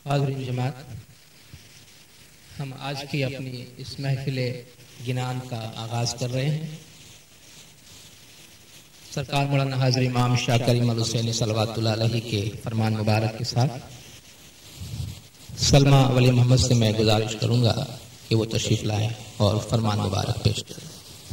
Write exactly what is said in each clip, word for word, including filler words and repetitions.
حاضرین جماعت، ہم آج کی اپنی اس محفل گنان کا آغاز کر رہے ہیں سرکار مولانا حاضر امام شاہ کریم الحسینی صلوات اللہ علیہ کے فرمان مبارک کے ساتھ سلمہ ولی محمد سے میں گزارش کروں گا کہ وہ تشریف لائیں اور فرمان مبارک پیش کریں۔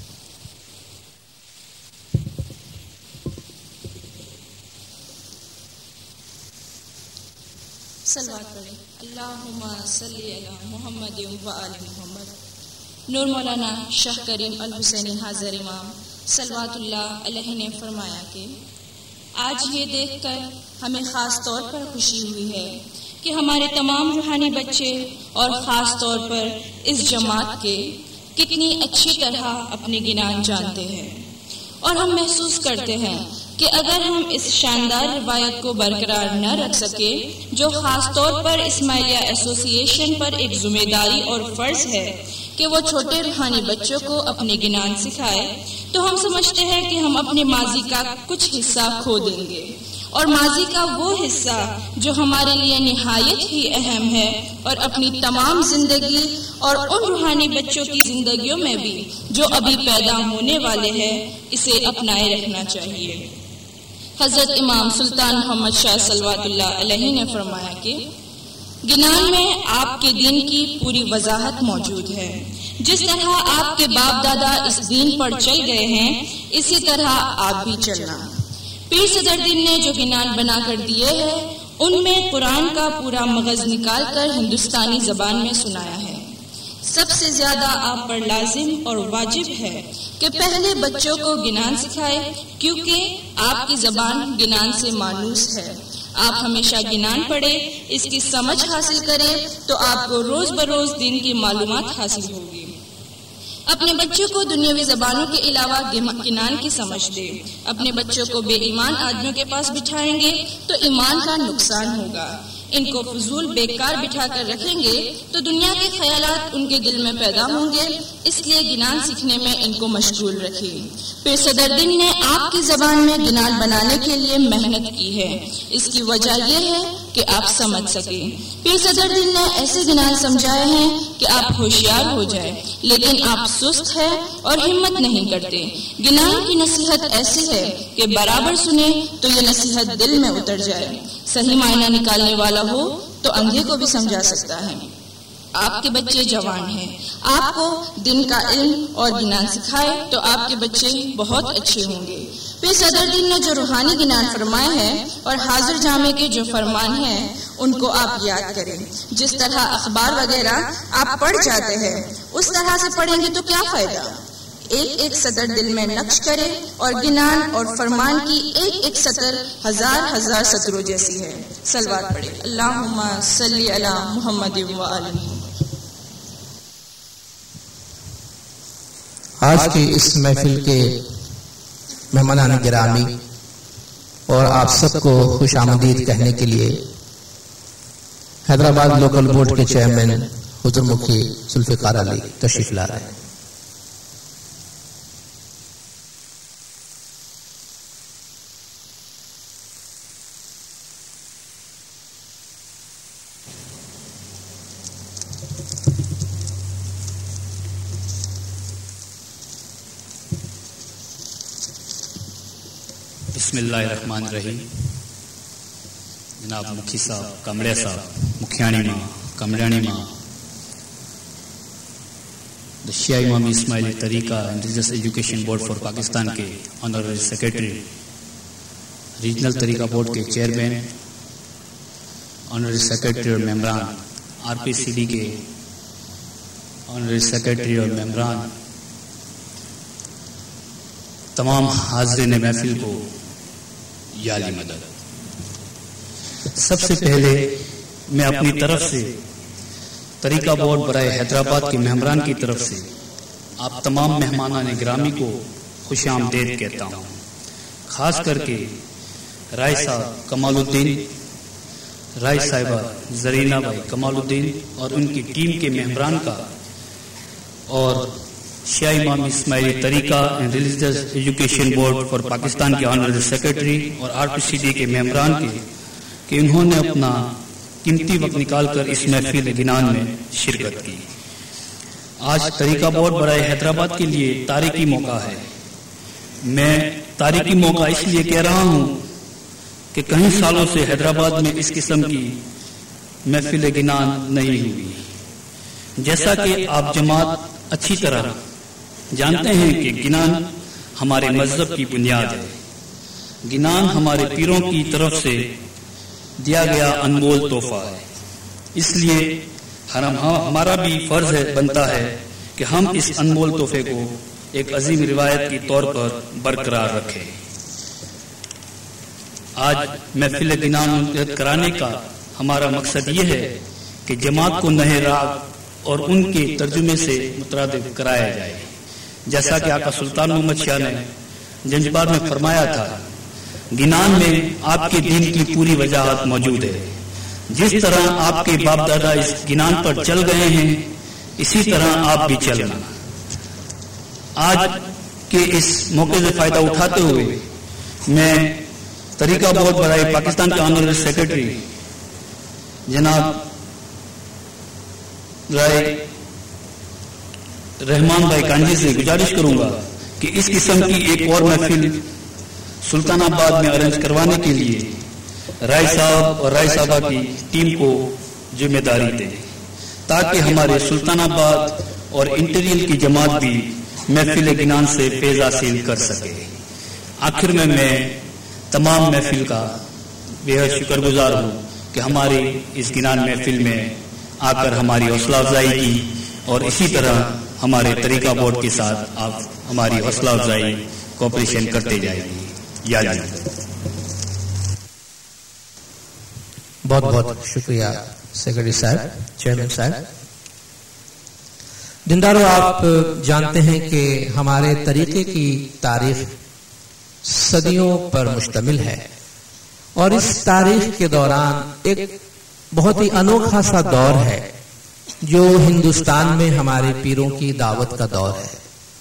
صلوات پڑھیں۔ اللہم صلی علی محمد و آل محمد۔ نور مولانا شاہ کریم الحسینی حاضر امام صلوات اللہ علیہ نے فرمایا کہ آج یہ دیکھ کر ہمیں خاص طور پر خوشی ہوئی ہے کہ ہمارے تمام روحانی بچے اور خاص طور پر اس جماعت کے کتنی اچھی طرح اپنے گنان جانتے ہیں، اور ہم محسوس کرتے ہیں کہ اگر ہم اس شاندار روایت کو برقرار نہ رکھ سکے جو خاص طور پر اسماعیلیہ ایسوسی ایشن پر ایک ذمہ داری اور فرض ہے کہ وہ چھوٹے روحانی بچوں کو اپنے گنان سکھائے، تو ہم سمجھتے ہیں کہ ہم اپنے ماضی کا کچھ حصہ کھو دیں گے، اور ماضی کا وہ حصہ جو ہمارے لیے نہایت ہی اہم ہے اور اپنی تمام زندگی اور ان روحانی بچوں کی زندگیوں میں بھی جو ابھی پیدا ہونے والے ہیں اسے اپنائے رکھنا چاہیے۔ حضرت امام سلطان محمد شاہ صلوات اللہ علیہ نے فرمایا کہ گنان میں آپ کے دین کی پوری وضاحت موجود ہے۔ جس طرح آپ کے باپ دادا اس دین پر چل گئے ہیں اسی طرح آپ بھی چلنا۔ پیر صدر دین نے جو گنان بنا کر دیے ہیں ان میں قرآن کا پورا مغز نکال کر ہندوستانی زبان میں سنایا ہے۔ سب سے زیادہ آپ پر لازم اور واجب ہے کہ پہلے بچوں کو گنان سکھائے، کیونکہ آپ کی زبان گنان سے مانوس ہے۔ آپ ہمیشہ گنان پڑھیں، اس کی سمجھ حاصل کریں تو آپ کو روز بروز دین کی معلومات حاصل ہوگی۔ اپنے بچوں کو دنیاوی زبانوں کے علاوہ گنان کی سمجھ دے۔ اپنے بچوں کو بے ایمان آدمیوں کے پاس بٹھائیں گے تو ایمان کا نقصان ہوگا۔ ان کو فضول بیکار بٹھا کر رکھیں گے تو دنیا کے خیالات ان کے دل میں پیدا ہوں گے، اس لیے گنان سیکھنے میں ان کو مشغول رکھیں۔ پیر صدر دین نے آپ کی زبان میں گنان بنانے کے لیے محنت کی ہے، اس کی وجہ یہ ہے کہ آپ سمجھ سکیں۔ پیر صدر دین نے ایسے گنان سمجھائے ہیں کہ آپ ہوشیار ہو جائیں، لیکن آپ سست ہیں اور ہمت نہیں کرتے۔ گنان کی نصیحت ایسی ہے کہ برابر سنیں تو یہ نصیحت دل میں اتر جائے۔ صحیح معنی نکالنے والا ہو تو اندھے کو بھی سمجھا سکتا ہے۔ آپ کے بچے جوان ہیں، آپ کو دین کا علم اور گنان سکھائے تو آپ کے بچے بہت اچھے ہوں گے۔ پھر صدر دین نے جو روحانی گنان فرمائے ہیں اور حاضر جامع کے جو فرمان ہیں ان کو آپ یاد کریں۔ جس طرح اخبار وغیرہ آپ پڑھ جاتے ہیں اس طرح سے پڑھیں گے تو کیا فائدہ؟ ایک ایک سطر دل میں نقش کرے اور گنان اور فرمان کی ایک ایک سطر ہزار ہزار سطروں جیسی ہے۔ صلوات پڑھے۔ اللہم صلی علی محمد و آل محمد۔ آج کی اس محفل کے مہمانان گرامی اور آپ سب کو خوش آمدید کہنے کے لیے حیدرآباد لوکل بورڈ کے چیئرمین حضور مفتی ذوالفقار علی تشریف لا رہے ہیں۔ بسم اللہ الرحمن الرحیم۔ جناب مکھی صاحب، کمڑے صاحب، مکھیانی ماں، کمڑیانی ماں، دا شیعہ Imami Ismaili Tariqah and religious education board for Pakistan کے honorary secretary, regional Tariqah board کے چیئرمین، آنرری سیکرٹری اور ممبران، آر پی سی ڈی کے آنرری سیکرٹری اور ممبران، تمام حاضرین محفل کو یا علی مدد۔ سب سے پہلے میں اپنی طرف سے طریقہ بورڈ برائے حیدرآباد کے ممبران کی طرف سے آپ تمام مہمانان گرامی کو خوش آمدید کہتا ہوں، خاص کر کے رائے صاحب کمال الدین، رائے صاحبہ زرینہ بھائی کمال الدین اور ان کی ٹیم کے ممبران کا، اور شیعہ Imam Ismaili Tariqah and religious education board for Pakistan کے آنرری سیکرٹری اور آر پی سی ڈی کے ممبران کے کہ انہوں نے اپنا قیمتی وقت نکال کر اس محفل گنان میں شرکت کی۔ آج طریقہ بورڈ برائے حیدرآباد کے لیے تاریخی موقع ہے۔ میں تاریخی موقع اس لیے کہہ رہا ہوں کہ کئی سالوں سے حیدرآباد میں اس قسم کی محفل گنان نہیں ہوئی۔ جیسا کہ آپ جماعت اچھی طرح جانتے ہیں کہ گنان ہمارے مذہب کی بنیاد ہے۔ گنان ہمارے پیروں کی طرف سے دیا گیا انمول تحفہ ہے، اس لیے ہمارا بھی فرض ہے بنتا ہے کہ ہم اس انمول تحفے کو ایک عظیم روایت کے طور پر برقرار رکھیں۔ آج محفل گنان منعقد کرانے کا ہمارا مقصد یہ ہے کہ جماعت کو نئے راگ اور ان کے ترجمے سے مترادف کرایا جائے، جیسا کہ آقا سلطان محمد شاہ نے جنجبار میں فرمایا تھا، گنان میں آپ کے دین کی پوری وجاہت موجود ہے۔ جس طرح آپ کے باپ دادا اس گنان پر چل گئے ہیں، اسی طرح آپ بھی چلنا۔ آج کے اس موقع سے فائدہ اٹھاتے ہوئے میں طریقہ بورڈ برائے پاکستان کے آنریری سیکرٹری جناب رائے رحمان بھائی کانجی سے گزارش کروں گا کہ اس قسم کی ایک اور محفل سلطان آباد میں ارینج کروانے کے لیے رائے صاحب اور رائے صاحبہ کی ٹیم کو ذمہ داری دیں، تاکہ ہمارے سلطان آباد اور انٹیریل کی جماعت بھی محفل گنان سے فیض حاصل کر سکے۔ آخر میں میں تمام محفل کا بے حد شکر گزار ہوں کہ ہماری اس گنان محفل میں آ کر ہماری حوصلہ افزائی کی، اور اسی طرح ہمارے طریقہ بورڈ کے ساتھ آپ ہماری حوصلہ افزائی کوپریشن کرتے جائیں گی۔ یاد بہت بہت شکریہ سیکرٹری صاحب، چیئرمین صاحب۔ دیندارو، آپ جانتے ہیں کہ ہمارے طریقے کی تاریخ صدیوں پر مشتمل ہے، اور اس تاریخ کے دوران ایک بہت ہی انوکھا سا دور ہے جو ہندوستان میں ہمارے پیروں کی دعوت کا دور ہے۔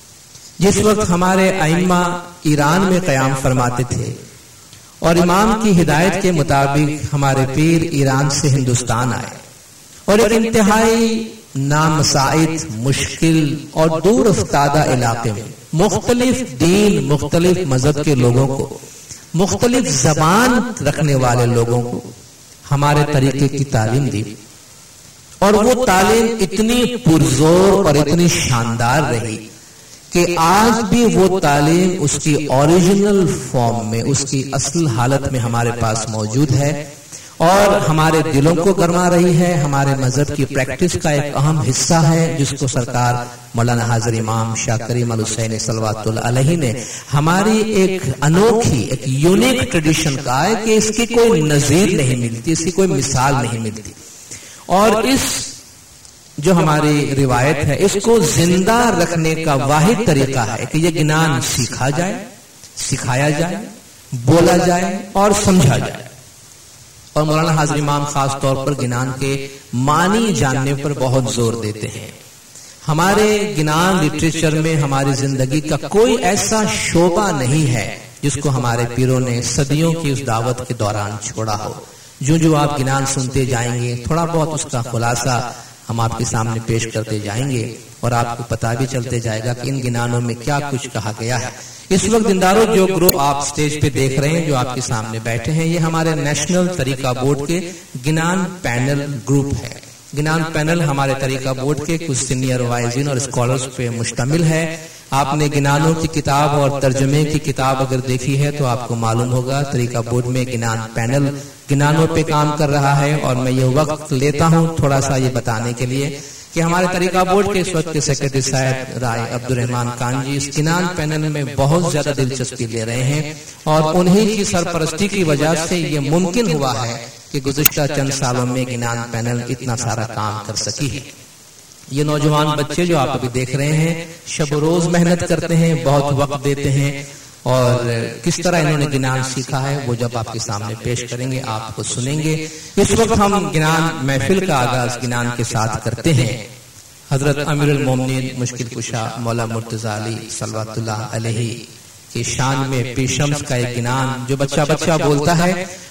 جس وقت ہمارے ائمہ ایران میں قیام فرماتے تھے اور امام کی ہدایت کے مطابق ہمارے پیر ایران سے ہندوستان آئے، اور ایک انتہائی نامساعد، مشکل اور دور افتادہ علاقے میں مختلف دین، مختلف مذہب کے لوگوں کو، مختلف زبان رکھنے والے لوگوں کو ہمارے طریقے کی تعلیم دی، اور وہ تعلیم اتنی پرزور اور اتنی شاندار رہی کہ آج بھی وہ تعلیم اس کی اوریجنل فارم میں، اس کی اصل حالت میں ہمارے پاس موجود ہے، اور ہمارے دلوں کو گرما رہی ہے، ہمارے مذہب کی پریکٹس کا ایک اہم حصہ ہے، جس کو سرکار مولانا حاضر امام شاہ کریم الحسینی صلوات اللہ علیہ نے ہماری ایک انوکھی، ایک یونیک ٹریڈیشن کا ہے کہ اس کی کوئی نظیر نہیں ملتی، اس کی کوئی مثال نہیں ملتی۔ اور اس جو ہماری روایت ہے، اس کو زندہ رکھنے کا واحد طریقہ ہے کہ یہ گنان سیکھا جائے، سکھایا جائے، بولا جائے اور سمجھا جائے۔ اور مولانا حاضر امام خاص طور پر گنان کے معنی جاننے پر بہت زور دیتے ہیں۔ ہمارے گنان لٹریچر میں ہماری زندگی کا کوئی ایسا شعبہ نہیں ہے جس کو ہمارے پیروں نے صدیوں کی اس دعوت کے دوران چھوڑا ہو۔ جو جو آپ گنان سنتے جائیں گے، تھوڑا بہت اس کا خلاصہ ہم آپ کے سامنے پیش کرتے جائیں گے، اور آپ کو پتہ بھی چلتے جائے گا کہ ان گنانوں میں کیا کچھ کہا گیا ہے۔ اس وقت دینداروں، جو گروپ آپ سٹیج پہ دیکھ رہے ہیں، جو آپ کے سامنے بیٹھے ہیں، یہ ہمارے نیشنل طریقہ بورڈ کے گنان پینل گروپ ہے۔ گنان پینل ہمارے طریقہ بورڈ کے کچھ سینئر وائزین اور اسکالرز پہ مشتمل ہے۔ آپ نے گنانوں کی کتاب اور ترجمے کی کتاب اگر دیکھی ہے تو آپ کو معلوم ہوگا طریقہ بورڈ میں گنان پینل گنانوں پہ کام کر رہا ہے، اور میں یہ وقت لیتا ہوں تھوڑا سا یہ بتانے کے لیے کہ ہمارے طریقہ بورڈ کے اس وقت کے سیکرٹری صاحب رائے عبد الرحمان خان جی اس گنان پینل میں بہت زیادہ دلچسپی لے رہے ہیں، اور انہی کی سرپرستی کی وجہ سے یہ ممکن ہوا ہے کہ گزشتہ چند سالوں میں گنان پینل اتنا سارا کام کر سکی ہے۔ یہ نوجوان بچے جو آپ ابھی دیکھ رہے ہیں، شب و روز محنت کرتے ہیں، بہت وقت دیتے ہیں، اور کس طرح انہوں نے گنان سیکھا ہے وہ جب آپ کے سامنے پیش کریں گے آپ کو سنیں گے۔ اس وقت ہم گنان محفل کا آغاز گنان کے ساتھ کرتے ہیں۔ حضرت امیر المومنین مشکل کشا مولا مرتضی علی صلوات اللہ علیہ کی شان میں پیشمس کا ایک گنان جو بچہ بچہ بولتا ہے،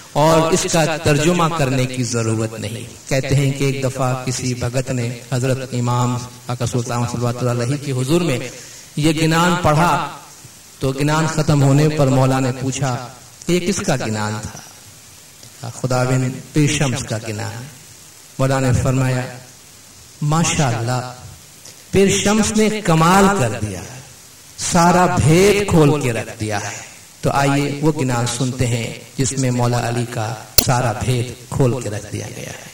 اور اس کا ترجمہ کرنے کی ضرورت نہیں۔ کہتے ہیں کہ ایک دفعہ کسی بھگت نے حضرت امام آقا سلطان صلی اللہ علیہ کے حضور میں یہ گنان پڑھا تو گنان ختم ہونے پر مولا نے پوچھا یہ کس کا گنان تھا؟ خداوند پیر شمس کا گنان۔ مولا نے فرمایا ماشاءاللہ پیر شمس نے کمال کر دیا، سارا بھید کھول کے رکھ دیا ہے۔ تو آئیے وہ گنان سنتے ہیں جس میں مولا علی کا سارا بھید کھول کے رکھ دیا گیا ہے۔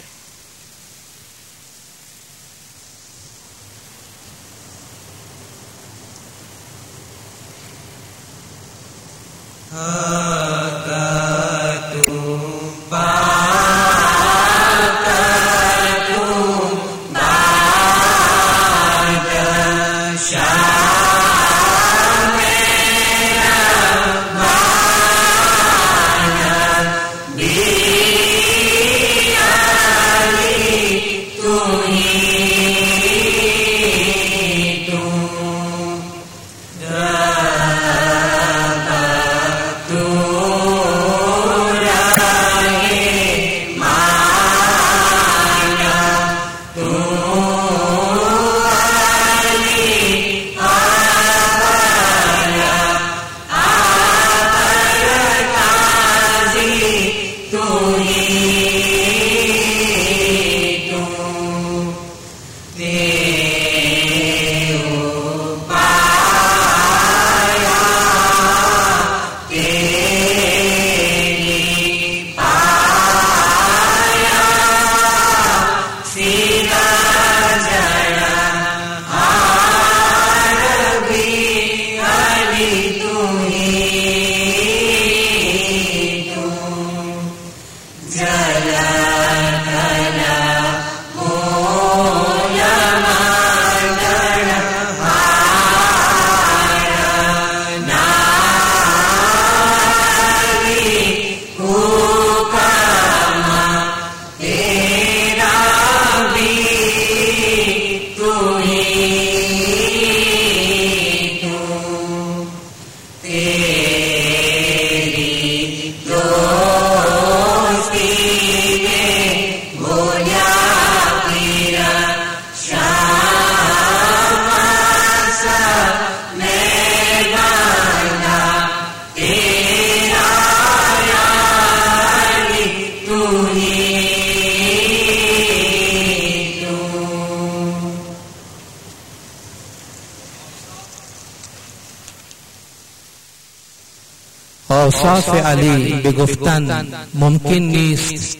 اوصاف علی بگفتن ممکن نیست،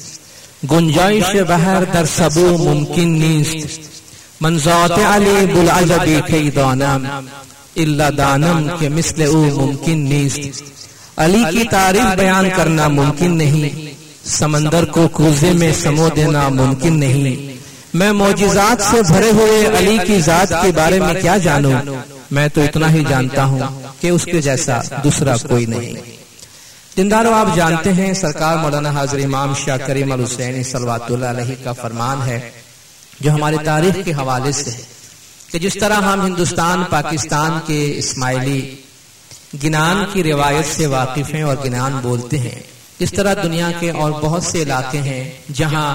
گنجایش بحر در سبو ممکن نیست، من ذات علی بلعجبی کی دانم الا دانم کہ مثل او ممکن نیست۔ علی کی تعریف بیان کرنا ممکن نہیں، سمندر کو کوزے میں سمو دینا ممکن نہیں۔ میں معجزات سے بھرے ہوئے علی کی ذات کے بارے میں کیا جانوں، میں تو اتنا ہی جانتا ہوں کہ اس کے جیسا دوسرا کوئی نہیں۔ دیندارو، آپ جانتے ہیں سرکار مولانا حاضر امام شاہ کریم الحسینی صلوات اللہ علیہ کا فرمان ہے جو ہماری تاریخ کے حوالے سے ہے کہ جس طرح ہم ہندوستان پاکستان کے اسماعیلی گنان کی روایت سے واقف ہیں اور گنان بولتے ہیں، اس طرح دنیا کے اور بہت سے علاقے ہیں جہاں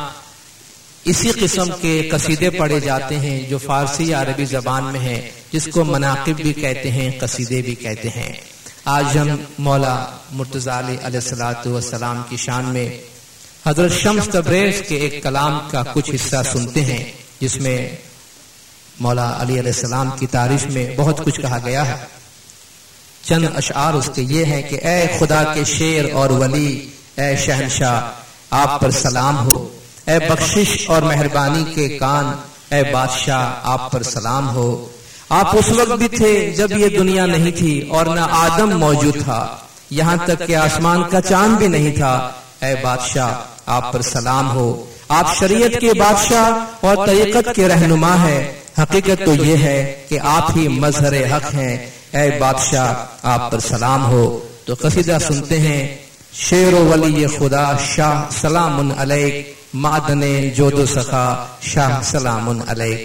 اسی قسم کے قصیدے پڑھے جاتے ہیں جو فارسی یا عربی زبان میں ہیں، جس کو مناقب بھی کہتے ہیں، قصیدے بھی کہتے ہیں۔ آج ہم مولا مرتضی علی علیہ الصلوۃ والسلام کی شان میں حضرت شمس تبریز کے ایک کلام کا کچھ حصہ سنتے ہیں جس میں مولا علی علیہ السلام کی تعریف میں بہت کچھ کہا گیا ہے۔ چند اشعار اس کے یہ ہیں کہ اے خدا کے شیر اور ولی، اے شہنشاہ آپ پر سلام ہو، اے بخشش اور مہربانی کے کان، اے بادشاہ آپ پر سلام ہو۔ آپ اس وقت بھی تھے جب یہ دنیا نہیں تھی اور نہ آدم موجود تھا، یہاں تک کہ آسمان کا چاند بھی نہیں تھا، اے بادشاہ آپ پر سلام ہو۔ آپ شریعت کے بادشاہ اور طریقت کے رہنما ہے، حقیقت تو یہ ہے کہ آپ ہی مظہر حق ہیں، اے بادشاہ آپ پر سلام ہو۔ تو قصیدہ سنتے ہیں، شیر و ولی خدا شاہ سلام علیک، معدن جود و سخا شاہ سلام علیک۔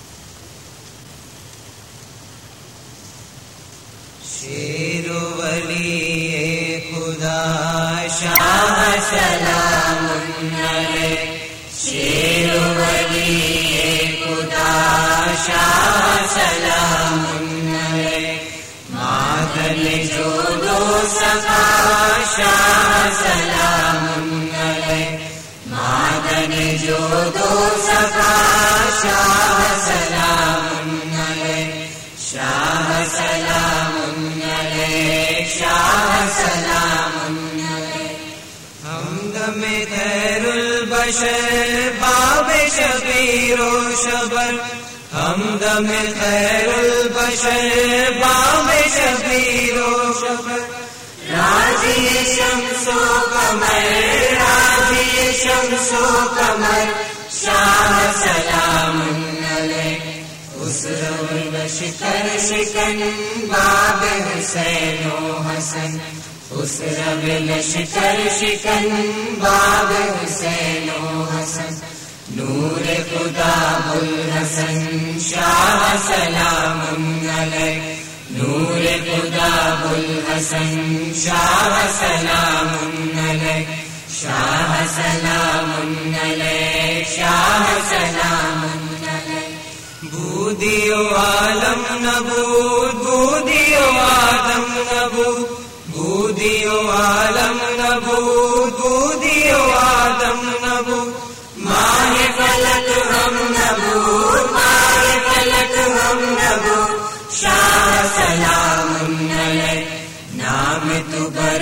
شیر و ولی ولی خدا شاہ سلام علیہ شیر ولی خدا شاہ سلام علیہ مادن جو دو سخا شاہ سلام علیہ مادن جو دو سخا شاہ سلام علیہ شاہ سلام علیہ شاہ سلام علیہ حمد میں خیر البشر باب شبیر و شبر حمد میں خیر البشر باب شبیر و شبر راضی شمس و قمر راضی شمس و قمر شاہ سلام علیہ اس رو شکر شکن باب حسین و حسن اس رو شکر شکن باب حسین و حسن نور خدا بلحسن شاہ سلام علیہ نور خدا بلحسن شاہ سلام علیہ شاہ سلام علیہ شاہ سلام علیہ بودیو عالم نبود بودیو آدم نبود بودیو عالم نبود بودیو آدم نبود ماہ فلک ہم نبود ماہ فلک ہم نبود شاہ سلام علیہ نام تو بر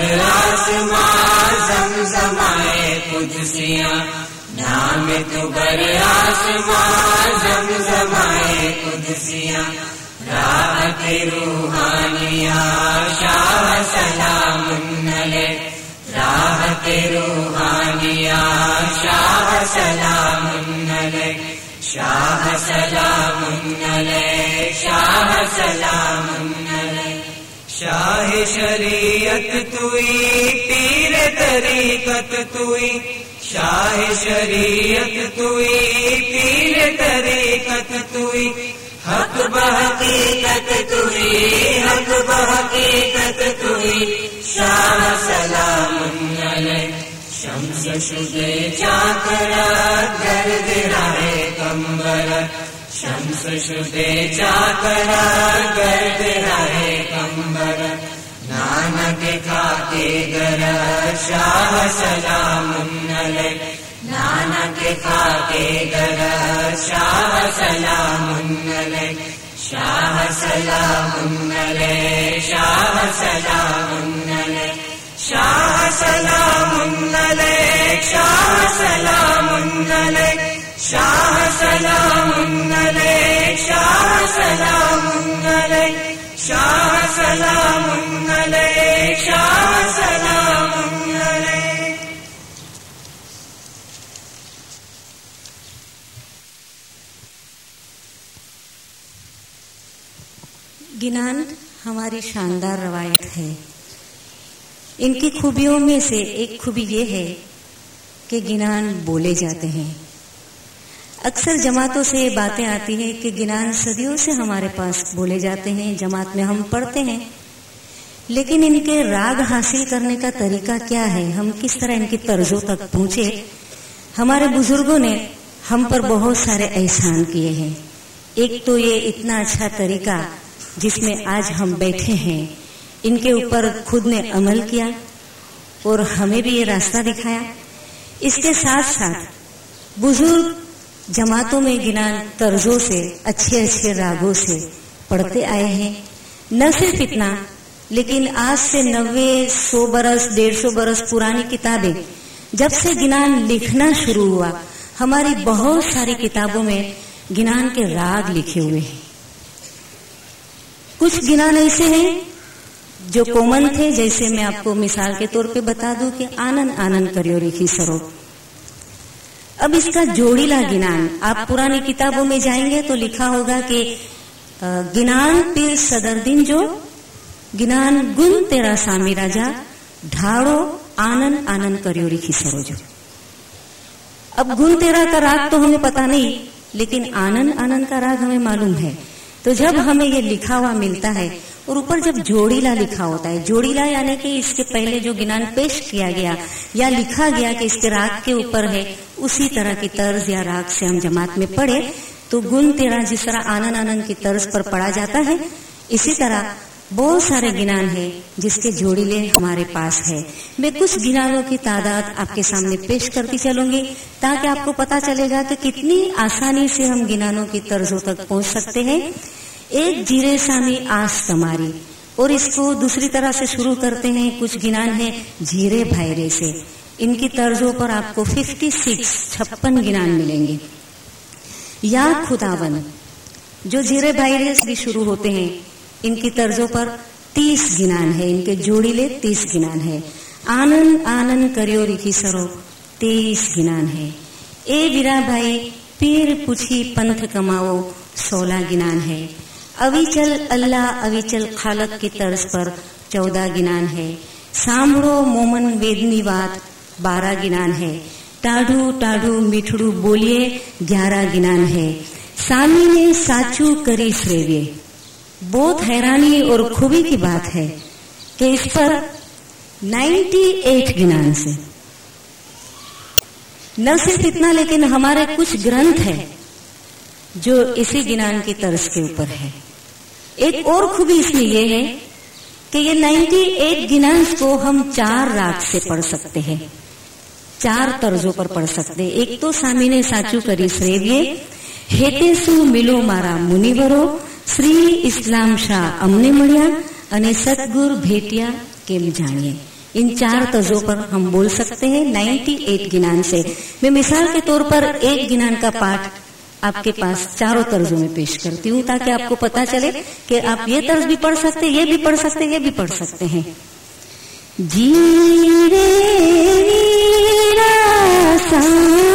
آسمان زمزمائے قدسیاں نام تو بر آسمان زمزمائے قدسیاں راحت روحانیہ شاہ سلام علیہ راحت روحانیہ شاہ سلام علیہ شاہ سلام علیہ شاہ سلام علیہ شاہ شریعت توئی پیر طریقت توئی شاہ شریعت توئی پیر طریقت توئی حق بحقیقت توئی حق بحقیقت توئی شاہ سلام علیہ شمس شدے چاکرا گرد راہ کمبر شمس شدے چاکرا گرد راہ کمبر نانک کھاتے گر شاہ سلام علیہ نانک کھاتے گر شاہ سلام علیہ شاہ سلام علیہ شاہ سلام علیہ شاہ سلام علیہ شاہ سلام علیہ شاہ سلام علیہ شاہ سلام علیہ شاہ سلام علیہ شاہ سلام علیہ گنان ہماری شاندار روایت ہے. ان کی خوبیوں میں سے ایک خوبی یہ ہے کہ گنان بولے جاتے ہیں. اکثر جماعتوں سے یہ باتیں آتی ہیں کہ گنان صدیوں سے ہمارے پاس بولے جاتے ہیں، جماعت میں ہم پڑھتے ہیں، لیکن ان کے راگ حاصل کرنے کا طریقہ کیا ہے، ہم کس طرح ان کی طرزوں تک پہنچے. ہمارے بزرگوں نے ہم پر بہت سارے احسان کیے ہیں. ایک تو یہ اتنا اچھا طریقہ جس میں آج ہم بیٹھے ہیں، ان کے اوپر خود نے عمل کیا اور ہمیں بھی یہ راستہ دکھایا. اس کے ساتھ ساتھ بزرگ جماعتوں میں گنان طرزوں سے اچھے اچھے راگوں سے پڑھتے آئے ہیں. نہ صرف اتنا، لیکن آج سے نوے سو برس ڈیڑھ سو برس پرانی کتابیں جب سے گنان لکھنا شروع ہوا، ہماری بہت ساری کتابوں میں گنان کے راگ لکھے ہوئے ہیں. کچھ گنان ایسے ہیں جو کومن تھے، جیسے میں آپ کو مثال کے طور پہ بتا دوں کہ آنن آنن کریو ریکھی سرو. اب اس کا جوڑیلا گنان آپ پرانی کتابوں میں جائیں گے تو لکھا ہوگا کہ گنان پیر صدر دن جو گنان گن تیرا سامی راجا ڈھاڑو آنن آنن کریو ریکھی سرو جو. اب گن تیرا کا راگ تو ہمیں پتا نہیں، لیکن آنن آنن کا راگ ہمیں معلوم ہے. تو جب ہمیں یہ لکھا ہوا ملتا ہے اور اوپر جب جوڑیلا لکھا ہوتا ہے، جوڑیلا یعنی کہ اس کے پہلے جو گنان پیش کیا گیا یا لکھا گیا کہ اس کے راگ کے اوپر ہے، اسی طرح کی طرز یا راگ سے ہم جماعت میں پڑھے تو گن تیرا جس طرح آنن آنن کی طرز پر پڑھا جاتا ہے، اسی طرح بہت سارے گنان ہیں جس کے جوڑیلے ہمارے پاس ہے۔ میں کچھ گنانوں کی تعداد آپ کے سامنے پیش کرتی چلوں گی تاکہ آپ کو پتا چلے گا کہ کتنی آسانی سے ہم گنانوں کی طرزوں تک پہنچ سکتے ہیں۔ ایک جیرے سامی آس تماری، اور اس کو دوسری طرح سے شروع کرتے ہیں۔ کچھ گنان ہیں جیرے بھائرے سے، ان کی طرزوں پر آپ کو ففٹی سکس چھپن گنان ملیں گے۔ یا خداون جو جیرے بھائرے سے بھی شروع ہوتے ہیں، ان کی طرزوں پر تیس گنان ہے، ان کے جوڑیلے تیس گنان ہے۔ آنن آنن کریو ریکی سرو تیئیس گنان ہے۔ اے ویرا بھائی پیر پوچھی پنتھ کماؤ سولہ گنان ہے۔ اویچل اللہ اویچل خالق کی طرز پر چودہ گنان ہے۔ سامڑو مومن ویدنی وات بارہ گنان ہے۔ ٹاڈو ٹاڈو میٹھڑو بولیے گیارہ گنان ہے۔ سامی نے ساچو کری سریوے، بہت حیرانی اور خوبی کی بات ہے کہ اس پر نائنٹی ایٹ گنان سے نہ صرف اتنا لیکن ہمارے کچھ گرنتھ ہیں جو اسی گنان کی طرز کے اوپر ہے۔ ایک اور خوبی اس میں یہ ہے کہ یہ نائنٹی ایٹ گنانس کو ہم چار راگ سے پڑھ سکتے ہیں، چار طرزوں پر پڑھ سکتے ہیں۔ ایک تو سامینے ساچو کری سریویے، ہیتے سو ملو مارا منیورو، શ્રી ઇસ્લામ શાહ અમને મળ્યા અને સદગુર ભેટિયા કેમ જાણીએ۔ ان چار طرزوں پر ہم بول سکتے ہیں نائنٹی ایٹ گنان سے۔ میں مثال کے طور پر ایک گنان کا پاٹ آپ کے پاس چاروں طرزوں میں پیش کرتی ہوں تاکہ آپ کو پتا چلے کہ آپ یہ طرز بھی پڑھ سکتے، یہ بھی پڑھ سکتے، یہ بھی پڑھ سکتے ہیں۔ جی رے سا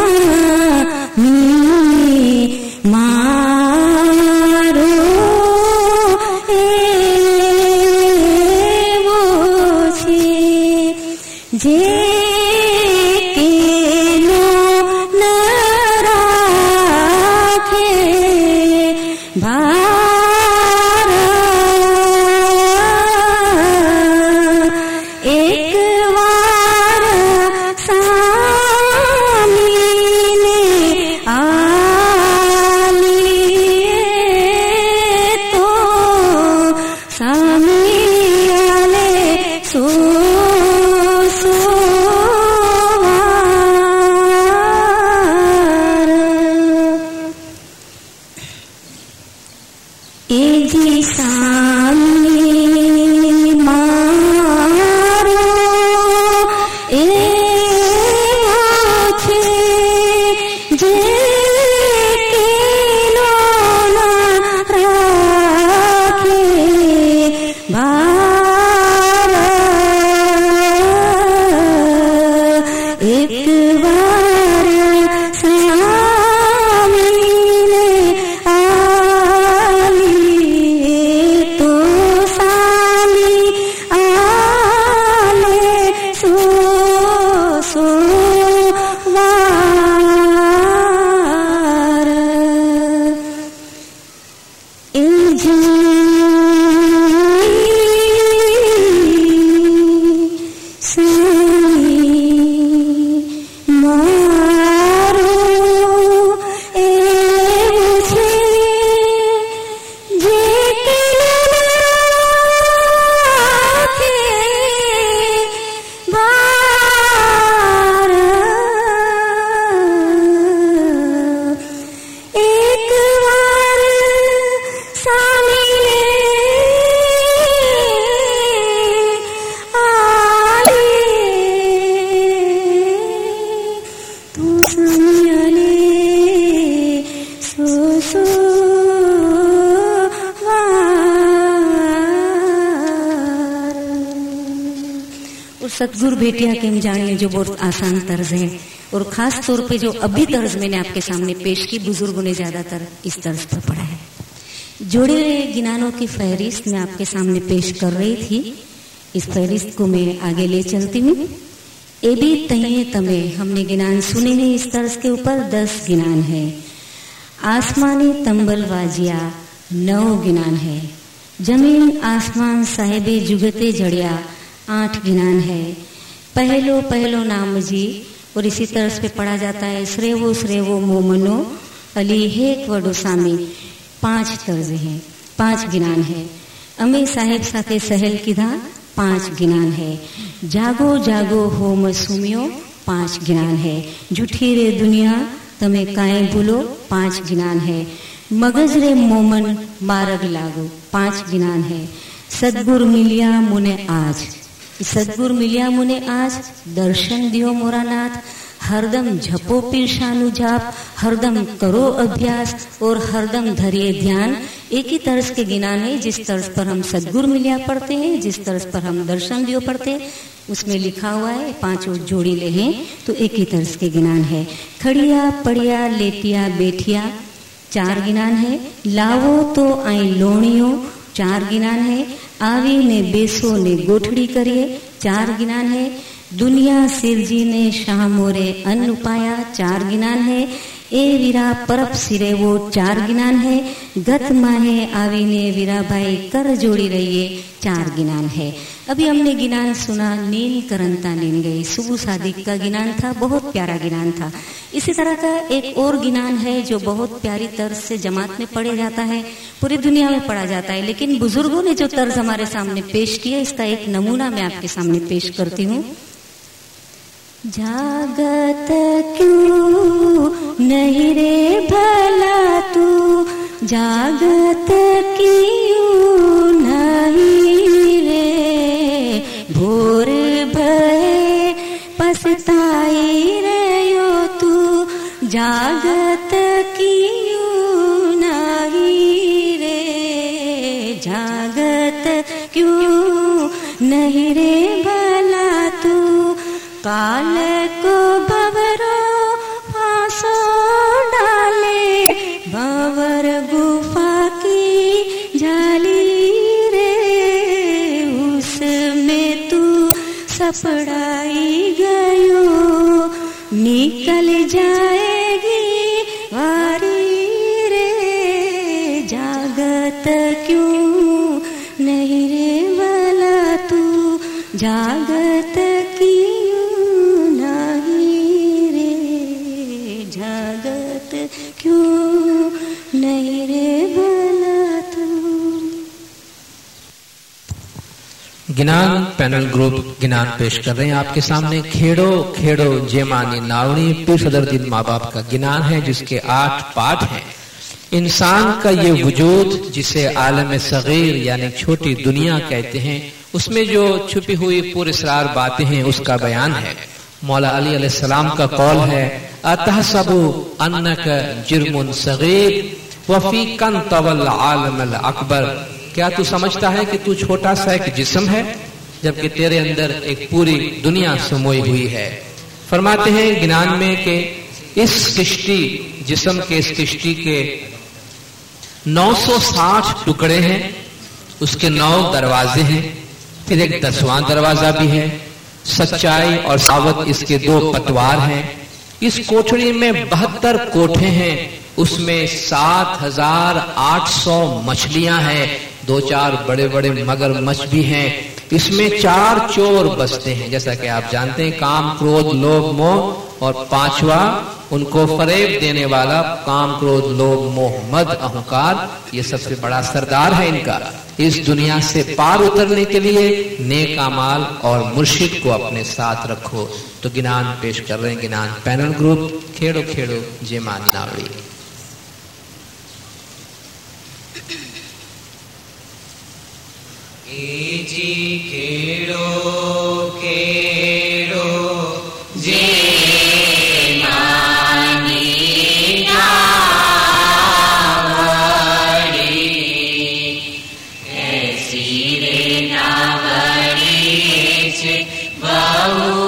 सतगुरु भेटिया केम जानिए जो बहुत आसान तर्ज है और खास तौर पे जो अभी तर्ज मैंने आपके सामने पेश की, बुजुर्गों ने ज्यादातर इस तर्ज पर पढ़ा है। जोड़े हुए गिनानों की फहरिस्त मैं आपके सामने पेश कर रही थी, इस फहरिस्त को मैं आगे ले चलती हूँ। ए भी तये तमे हमने गिनान सुने हैं इस तर्ज के ऊपर, दस गिनान है। आसमानी तंबल वाजिया नौ गिनान है। जमीन आसमान साहेबे जुगते जड़िया आठ गिनान है। पहलो पहलो नाम जी, और इसी तरह पे पढ़ा जाता है श्रेवो श्रेवो मोमनो अली हेक वडो सामी। पांच तर्ज हैं, पांच गिनान है। अमे साहेब साथे सहल कीधा, पांच गिनान है। जागो जागो हो मसूमियो, पांच गिनान है। झूठी रे दुनिया तमे काए भूलो, पांच गिनान है। मगज रे मोमन मारग लागो, पांच गिनान है। सदगुर मिलिया मुने आज, सदगुर मिलिया मुने आज दर्शन दियो मोरानाथ। हरदम झपो पीरशानु जाप, हरदम करो अभ्यास और हरदम धरिए ध्यान। एक ही तर्ज के गिनान है, जिस तर्ज पर हम सदगुर मिलिया पढ़ते हैं, जिस तर्ज पर हम दर्शन दियो पढ़ते हैं, उसमें लिखा हुआ है पांचों जोड़ी ले हैं तो एक ही तर्ज के गिनान है। खड़िया पड़िया लेटिया बैठिया, चार गिनान है। लावो तो आई लोणियो, चार गिनान है। आवी ने बेसो ने गोठड़ी करिए, चार गिनान है। दुनिया सिरजी ने शाह मोरे अन्न उपाया, चार गिनान है। ए वीरा परप सिरे वो, चार गिनान है। गत माहे आवी ने वीरा भाई कर जोड़ी रहिए, चार गिनान है। अभी हमने गिनान सुना, नीन करंता नीन गई, सुबह सादिक का गिनान था, बहुत प्यारा गिनान था। इसी तरह का एक और गिनान है जो बहुत प्यारी तर्ज से जमात में पढ़ा जाता है, पूरी दुनिया में पढ़ा जाता है, लेकिन बुजुर्गों ने जो तर्ज हमारे सामने पेश किया, इसका एक नमूना मैं आपके सामने पेश करती हूँ। जागत क्यों नहीं रे भला तू, जागत क्यों नहीं रे, भोर भय पछताई रयो तू, जागत क्यों नहीं रे, जागत क्यों नहीं रे भला तू। काल को भंवरो फांसो डाले, भंवर गुफा की जाली रे, उसमें तू सपड़ाई गयो, निकल जाएगी वारी रे, जागत क्यों नहीं रे भला तू, जागत क्यों क्यों नहीं रे भला तू। गिनान पैनल ग्रुप गिनान पेश कर रहे हैं आपके सामने। खेड़ो खेड़ो जेमानी नावनी, पीर सदरुद्दीन माँ बाप का गिनान है, जिसके आठ पाठ हैं। इंसान का ये वजूद, जिसे आलम सगीर यानी छोटी दुनिया कहते हैं, उसमें जो छुपी हुई पुरअसरार बातें हैं, उसका बयान है। मौला अली अलैहिस्सलाम का कौल है, अतहसबु अन्नक जुर्मुन सगीर वफीकन तवल आलमल अकबर। क्या तू समझता है कि तू छोटा सा एक जिस्म है, जबकि तेरे अंदर एक पूरी दुनिया समोई हुई है। फरमाते हैं गिनान में कि इस किश्ती, जिस्म के इस किश्ती के नौ सौ साठ टुकड़े हैं, उसके नौ दरवाजे हैं, फिर एक दसवां दरवाजा भी है। सच्चाई और सावत इसके दो पतवार हैं। इस कोठरी में बहत्तर कोठे हैं, उसमें सात हजार आठ सौ मछलियां हैं, दो चार बड़े बड़े मगरमच्छ भी हैं। इसमें चार चोर बसते हैं, जैसा कि आप जानते हैं, काम क्रोध लोभ मोह, और पांचवा उनको फरेब देने वाला काम क्रोध लोभ मोह मद अहंकार, ये सबसे बड़ा सरदार है इनका। इस दुनिया से पार उतरने के लिए नेक अमाल और मुर्शिद को अपने साथ रखो। तो गिनान पेश कर रहे हैं गिनान पैनल ग्रुप, खेड़ो खेड़ो जेमानी नावड़ी। जी खेड़ो खेड़ो जे बहु